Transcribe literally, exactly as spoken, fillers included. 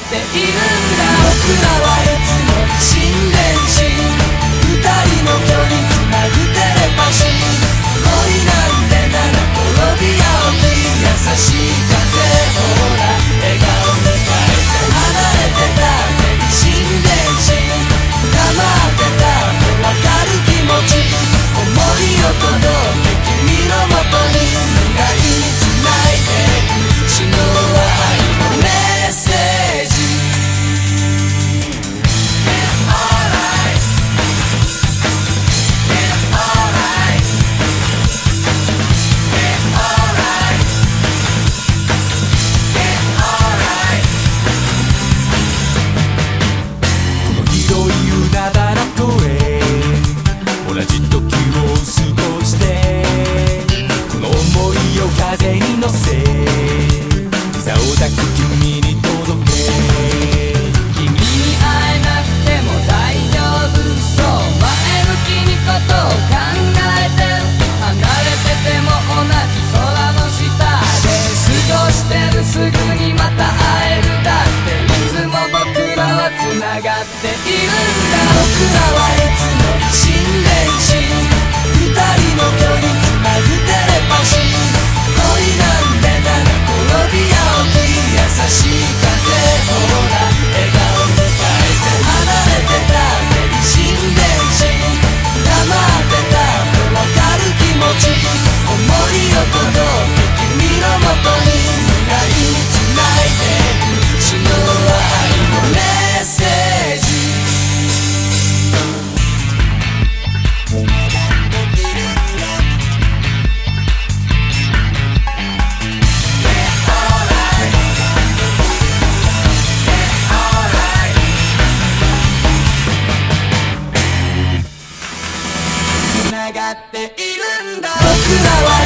っているんだ。僕らはいつも心電心、二人の距離つなぐテレパシー。恋なんてなら転び合うき優しい風、ほら笑顔迎えて。離れてた手に心電心、黙ってたってわかる気持ち、思いを届け君のもとに未来につないでいく血の愛のメッセージ。 同じ時を過ごして、この想いを風に乗せ、膝を抱く君に届け。 君に会えなくても大丈夫そう、前向きにことを考えてる。離れてても同じ空の下で過ごしてる。すぐにまた会えるだって、いつも僕らはつながっているんだ。僕らはいつも心電心、二人の距離つなぐテレパシー。恋なんてなら転び合うき優しい風、ほら笑顔迎えて。離れてた手に心電心、黙ってたってわかる気持ち、思いを届け君のもとに未来につないでいく血の愛のメッセージ。つながっているんだ。僕らは